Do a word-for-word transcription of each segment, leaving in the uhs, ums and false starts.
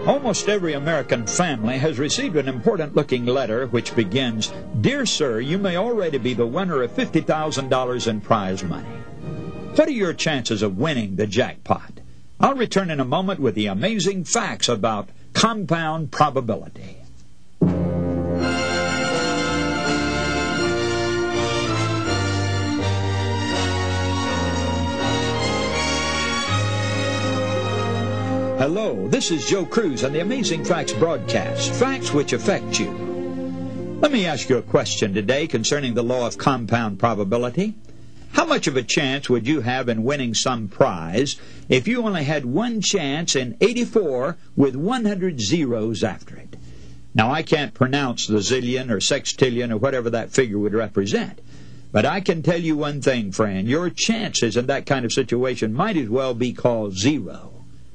Almost every American family has received an important-looking letter which begins, "Dear Sir, you may already be the winner of fifty thousand dollars in prize money." What are your chances of winning the jackpot? I'll return in a moment with the amazing facts about compound probability. Hello, this is Joe Cruz on the Amazing Facts broadcast, facts which affect you. Let me ask you a question today concerning the law of compound probability. How much of a chance would you have in winning some prize if you only had one chance in eighty-four with one hundred zeros after it? Now, I can't pronounce the zillion or sextillion or whatever that figure would represent, but I can tell you one thing, friend. Your chances in that kind of situation might as well be called zero.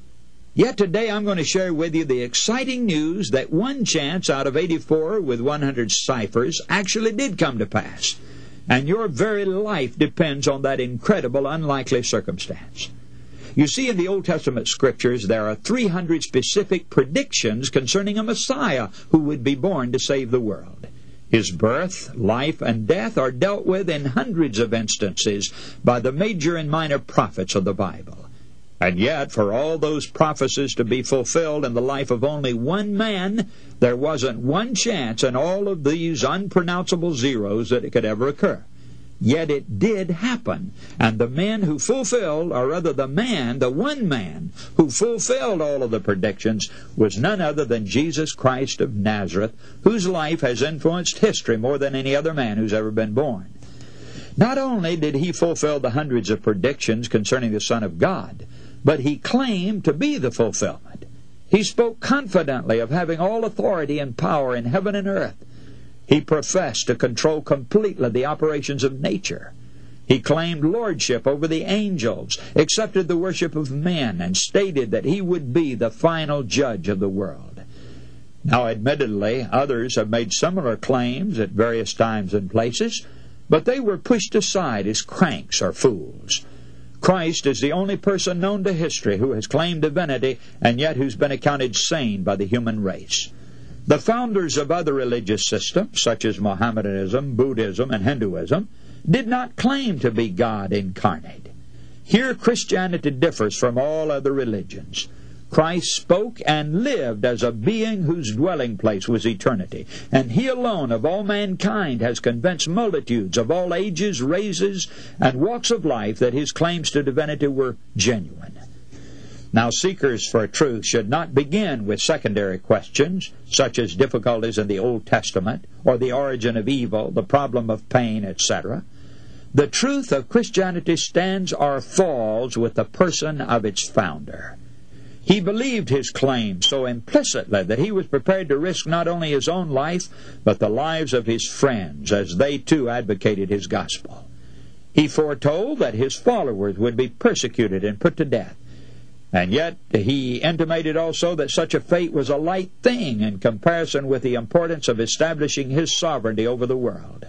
Yet today I'm going to share with you the exciting news that one chance out of eighty-four with one hundred ciphers actually did come to pass. And your very life depends on that incredible, unlikely circumstance. You see, in the Old Testament Scriptures, there are three hundred specific predictions concerning a Messiah who would be born to save the world. His birth, life, and death are dealt with in hundreds of instances by the major and minor prophets of the Bible. And yet, for all those prophecies to be fulfilled in the life of only one man, there wasn't one chance in all of these unpronounceable zeros that it could ever occur. Yet it did happen. And the man who fulfilled, or rather the man, the one man who fulfilled all of the predictions was none other than Jesus Christ of Nazareth, whose life has influenced history more than any other man who's ever been born. Not only did he fulfill the hundreds of predictions concerning the Son of God, but he claimed to be the fulfillment. He spoke confidently of having all authority and power in heaven and earth. He professed to control completely the operations of nature. He claimed lordship over the angels, accepted the worship of men, and stated that he would be the final judge of the world. Now, admittedly, others have made similar claims at various times and places, but they were pushed aside as cranks or fools. Christ is the only person known to history who has claimed divinity and yet who's been accounted sane by the human race. The founders of other religious systems, such as Mohammedanism, Buddhism, and Hinduism, did not claim to be God incarnate. Here Christianity differs from all other religions. Christ spoke and lived as a being whose dwelling place was eternity, and He alone of all mankind has convinced multitudes of all ages, races, and walks of life that His claims to divinity were genuine. Now, seekers for truth should not begin with secondary questions, such as difficulties in the Old Testament, or the origin of evil, the problem of pain, et cetera. The truth of Christianity stands or falls with the person of its founder. He believed his claim so implicitly that he was prepared to risk not only his own life, but the lives of his friends, as they too advocated his gospel. He foretold that his followers would be persecuted and put to death. And yet he intimated also that such a fate was a light thing in comparison with the importance of establishing his sovereignty over the world.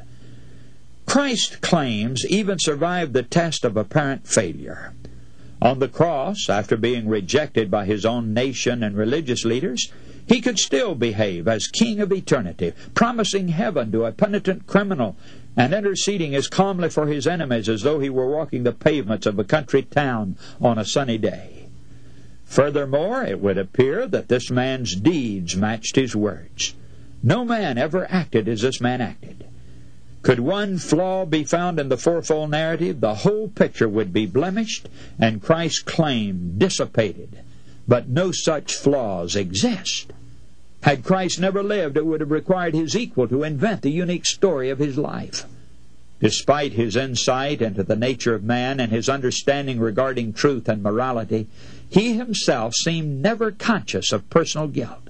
Christ's claims even survived the test of apparent failure. On the cross, after being rejected by his own nation and religious leaders, he could still behave as King of eternity, promising heaven to a penitent criminal and interceding as calmly for his enemies as though he were walking the pavements of a country town on a sunny day. Furthermore, it would appear that this man's deeds matched his words. No man ever acted as this man acted. Could one flaw be found in the fourfold narrative, the whole picture would be blemished and Christ's claim dissipated. But no such flaws exist. Had Christ never lived, it would have required his equal to invent the unique story of his life. Despite his insight into the nature of man and his understanding regarding truth and morality, he himself seemed never conscious of personal guilt.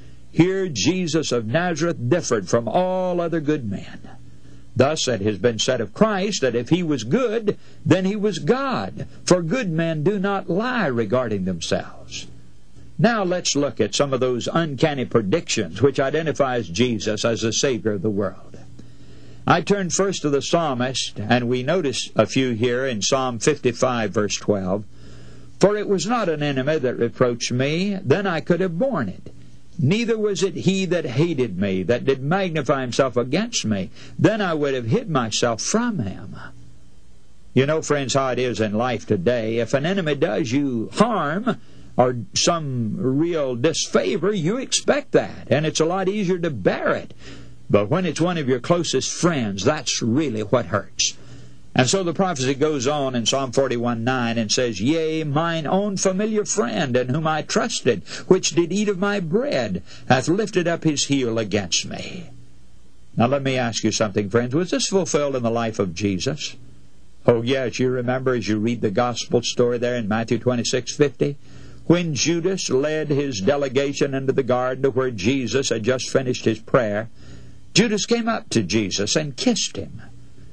Here Jesus of Nazareth differed from all other good men. Thus it has been said of Christ that if he was good, then he was God, for good men do not lie regarding themselves. Now let's look at some of those uncanny predictions which identifies Jesus as the Savior of the world. I turn first to the psalmist, and we notice a few here in Psalm fifty-five, verse twelve. For it was not an enemy that reproached me, then I could have borne it. Neither was it he that hated me, that did magnify himself against me, then I would have hid myself from him. You know, friends, how it is in life today. If an enemy does you harm or some real disfavor, you expect that, and it's a lot easier to bear it. But when it's one of your closest friends, that's really what hurts. And so the prophecy goes on in Psalm forty-one nine and says, Yea, mine own familiar friend, in whom I trusted, which did eat of my bread, hath lifted up his heel against me. Now let me ask you something, friends. Was this fulfilled in the life of Jesus? Oh yes, you remember as you read the gospel story there in Matthew twenty-six fifty, when Judas led his delegation into the garden to where Jesus had just finished his prayer, Judas came up to Jesus and kissed him.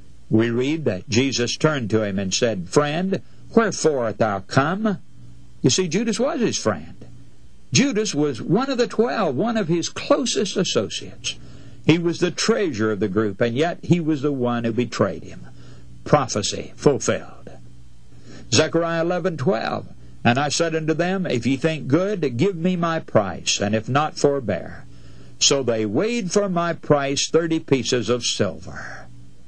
We read that Jesus turned to him and said, Friend, wherefore art thou come? You see, Judas was his friend. Judas was one of the twelve, one of his closest associates. He was the treasurer of the group, and yet he was the one who betrayed him. Prophecy fulfilled. Zechariah eleven twelve, And I said unto them, If ye think good, give me my price, and if not, forbear. So they weighed for my price thirty pieces of silver.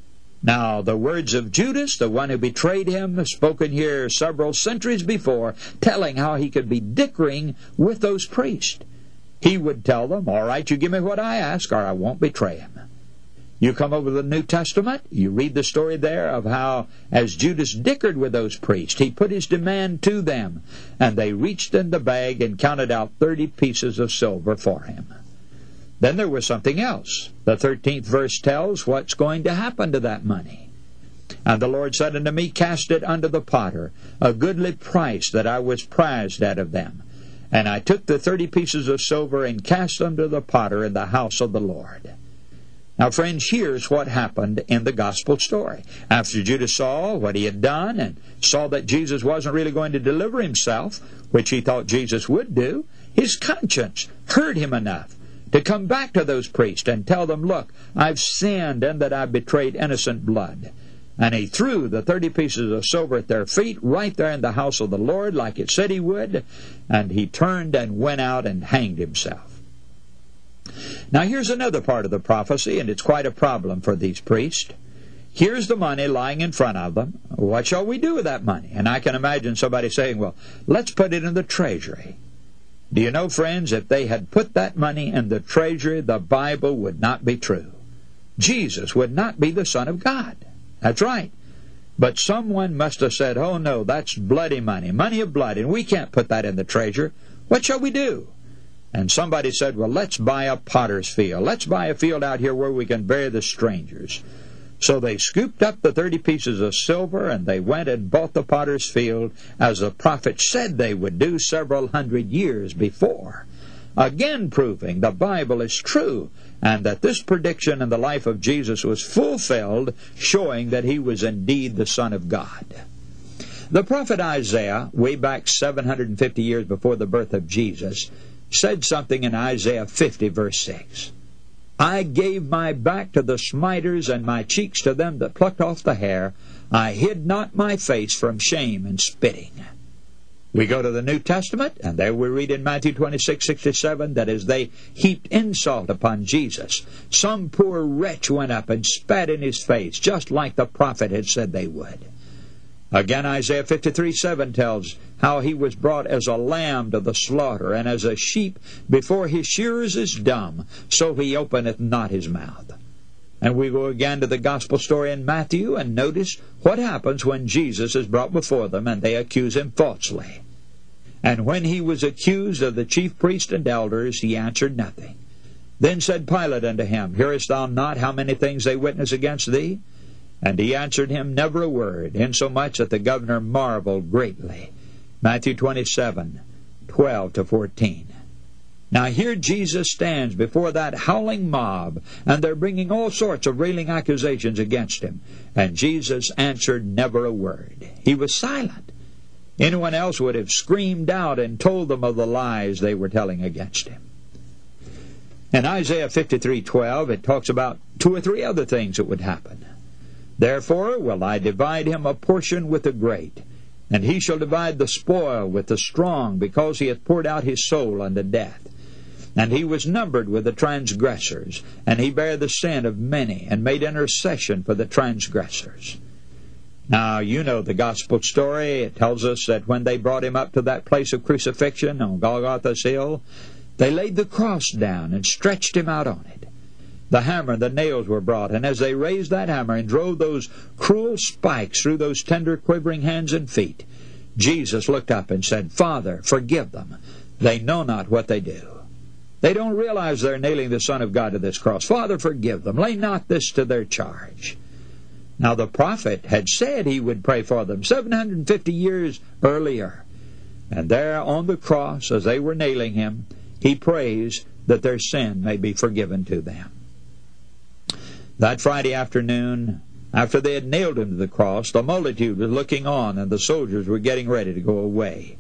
Now, the words of Judas, the one who betrayed him, spoken here several centuries before, telling how he could be dickering with those priests. He would tell them, All right, you give me what I ask, or I won't betray him. You come over to the New Testament, you read the story there of how, as Judas dickered with those priests, he put his demand to them, and they reached in the bag and counted out thirty pieces of silver for him. Then there was something else. The thirteenth verse tells what's going to happen to that money. And the Lord said unto me, Cast it unto the potter, a goodly price that I was prized out of them. And I took the thirty pieces of silver and cast them to the potter in the house of the Lord. Now, friends, here's what happened in the gospel story. After Judas saw what he had done and saw that Jesus wasn't really going to deliver himself, which he thought Jesus would do, his conscience hurt him enough to come back to those priests and tell them, Look, I've sinned and that I've betrayed innocent blood. And he threw the thirty pieces of silver at their feet right there in the house of the Lord like it said he would, and he turned and went out and hanged himself. Now here's another part of the prophecy, and it's quite a problem for these priests. Here's the money lying in front of them. What shall we do with that money? And I can imagine somebody saying, Well, let's put it in the treasury. Do you know, friends, if they had put that money in the treasury, the Bible would not be true. Jesus would not be the Son of God. That's right. But someone must have said, Oh no, that's bloody money, money of blood, and we can't put that in the treasure. What shall we do? And somebody said, Well, let's buy a potter's field. Let's buy a field out here where we can bury the strangers. So they scooped up the thirty pieces of silver, and they went and bought the potter's field, as the prophet said they would do several hundred years before. Again proving the Bible is true, and that this prediction in the life of Jesus was fulfilled, showing that he was indeed the Son of God. The prophet Isaiah, way back seven hundred fifty years before the birth of Jesus, said something in Isaiah fifty, verse six. I gave my back to the smiters, and my cheeks to them that plucked off the hair. I hid not my face from shame and spitting. We go to the New Testament, and there we read in Matthew twenty-six sixty-seven that as they heaped insult upon Jesus, some poor wretch went up and spat in his face, just like the prophet had said they would. Again, Isaiah fifty-three seven tells how he was brought as a lamb to the slaughter, and as a sheep before his shearers is dumb, so he openeth not his mouth. And we go again to the gospel story in Matthew, and notice what happens when Jesus is brought before them, and they accuse him falsely. And when he was accused of the chief priests and elders, he answered nothing. Then said Pilate unto him, Hearest thou not how many things they witness against thee? And he answered him never a word, insomuch that the governor marveled greatly. Matthew twenty-seven twelve to fourteen. Now here Jesus stands before that howling mob, and they're bringing all sorts of railing accusations against him. And Jesus answered never a word. He was silent. Anyone else would have screamed out and told them of the lies they were telling against him. In Isaiah fifty-three twelve, it talks about two or three other things that would happen. Therefore will I divide him a portion with the great, And he shall divide the spoil with the strong, because he hath poured out his soul unto death. And he was numbered with the transgressors, and he bare the sin of many, and made intercession for the transgressors. Now, you know the gospel story. It tells us that when they brought him up to that place of crucifixion on Golgotha's hill, they laid the cross down and stretched him out on it. The hammer and the nails were brought, and as they raised that hammer and drove those cruel spikes through those tender, quivering hands and feet, Jesus looked up and said, Father, forgive them. They know not what they do. They don't realize they're nailing the Son of God to this cross. Father, forgive them. Lay not this to their charge. Now the prophet had said he would pray for them seven hundred fifty years earlier. And there on the cross, as they were nailing him, he prays that their sin may be forgiven to them. That Friday afternoon, after they had nailed him to the cross, the multitude was looking on, and the soldiers were getting ready to go away.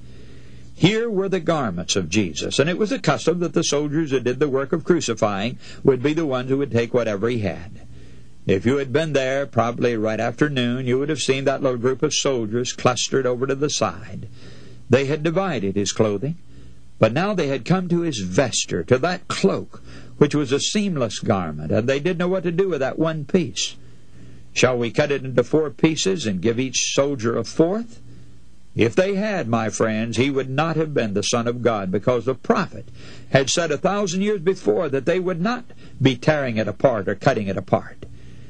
Here were the garments of Jesus, and it was the custom that the soldiers who did the work of crucifying would be the ones who would take whatever he had. If you had been there, probably right after noon, you would have seen that little group of soldiers clustered over to the side. They had divided his clothing, but now they had come to his vesture, to that cloak, which was a seamless garment, and they didn't know what to do with that one piece. Shall we cut it into four pieces and give each soldier a fourth? If they had, my friends, he would not have been the Son of God, because the prophet had said a thousand years before that they would not be tearing it apart or cutting it apart.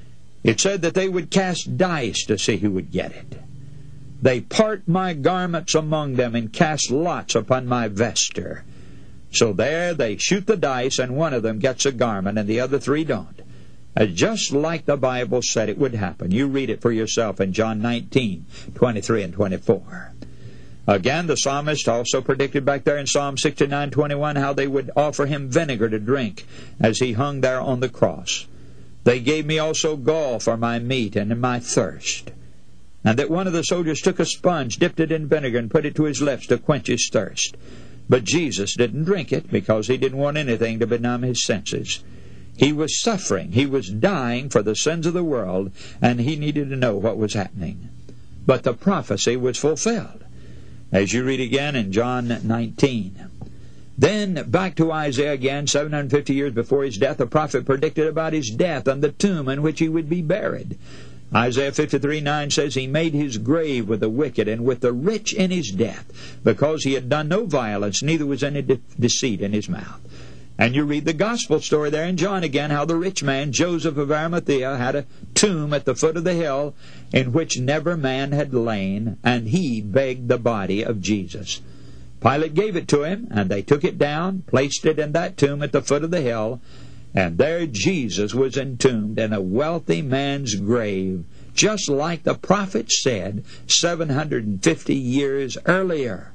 It said that they would cast dice to see who would get it. They part my garments among them and cast lots upon my vesture. So there they shoot the dice, and one of them gets a garment, and the other three don't. Uh, just like the Bible said it would happen. You read it for yourself in John nineteen, twenty-three and twenty-four. Again, the psalmist also predicted back there in Psalm sixty-nine, twenty-one, how they would offer him vinegar to drink as he hung there on the cross. They gave me also gall for my meat and in my thirst. And that one of the soldiers took a sponge, dipped it in vinegar, and put it to his lips to quench his thirst. But Jesus didn't drink it because he didn't want anything to benumb his senses. He was suffering. He was dying for the sins of the world, and he needed to know what was happening. But the prophecy was fulfilled, as you read again in John nineteen. Then, back to Isaiah again, seven hundred fifty years before his death, the prophet predicted about his death and the tomb in which he would be buried. Isaiah fifty-three, nine says, He made his grave with the wicked and with the rich in his death, because he had done no violence, neither was any de- deceit in his mouth. And you read the gospel story there in John again, how the rich man, Joseph of Arimathea, had a tomb at the foot of the hill in which never man had lain, and he begged the body of Jesus. Pilate gave it to him, and they took it down, placed it in that tomb at the foot of the hill, and there Jesus was entombed in a wealthy man's grave, just like the prophet said seven hundred fifty years earlier.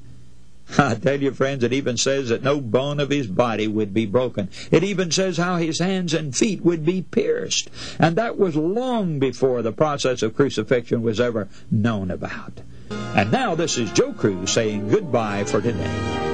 I tell you, friends, it even says that no bone of his body would be broken. It even says how his hands and feet would be pierced. And that was long before the process of crucifixion was ever known about. And now this is Joe Cruz saying goodbye for today.